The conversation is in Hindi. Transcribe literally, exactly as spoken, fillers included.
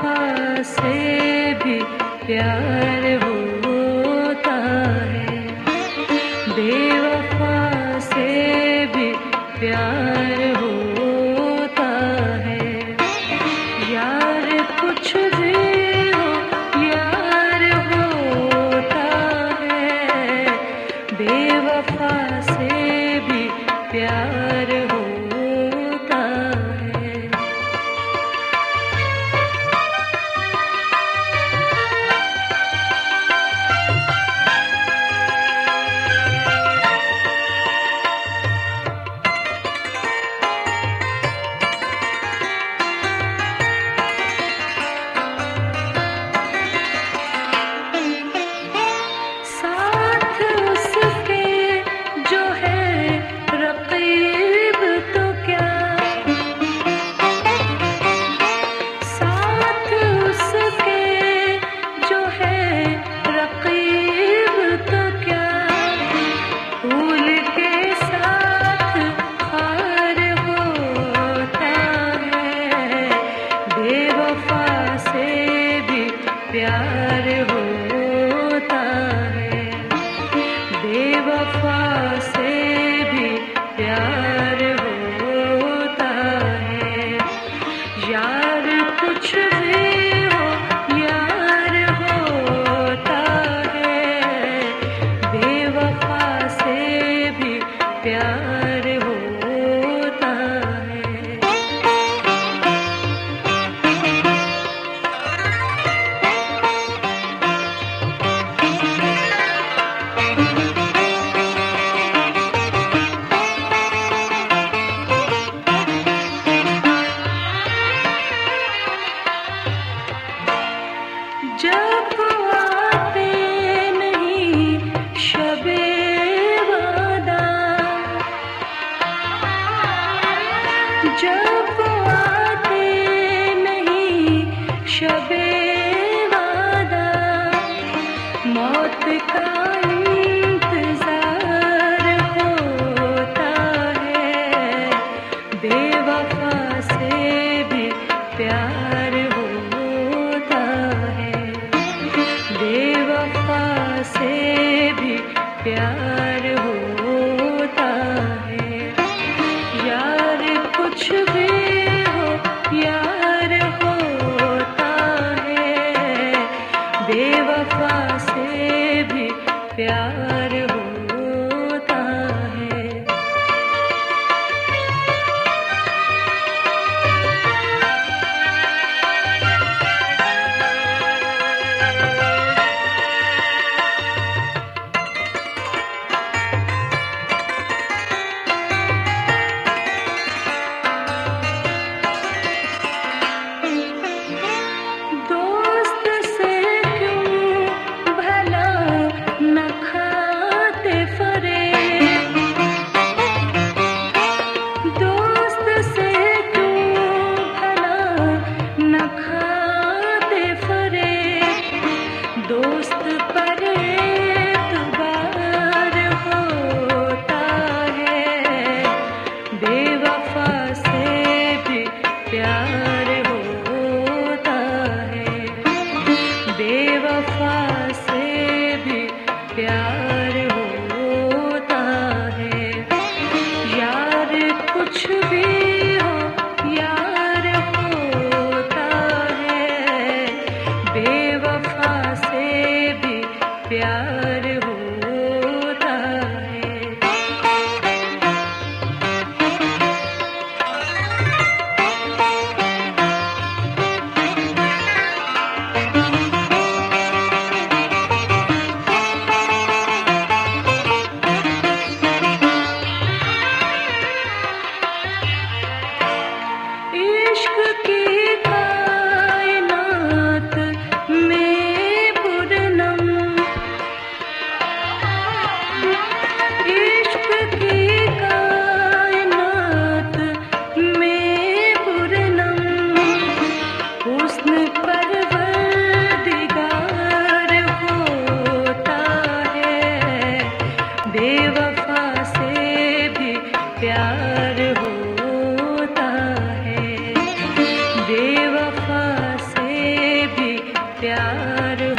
बेवफा से भी प्यार होता है, बेवफा से भी प्यार होता है। यार कुछ भी हो यार होता है, बेवफा से भी प्यार होता है। साथ उसके जो है रकीब तो क्या, साथ उसके जो है रकीब तो क्या, फूल के साथ हार होता है, बेवफा से भी प्यार होता है, बेवफा से भी प्यार होता है। यार कुछ भी हो यार होता है, बेवफा से भी प्यार होता है। जब आते नहीं शबे वादा, प्यार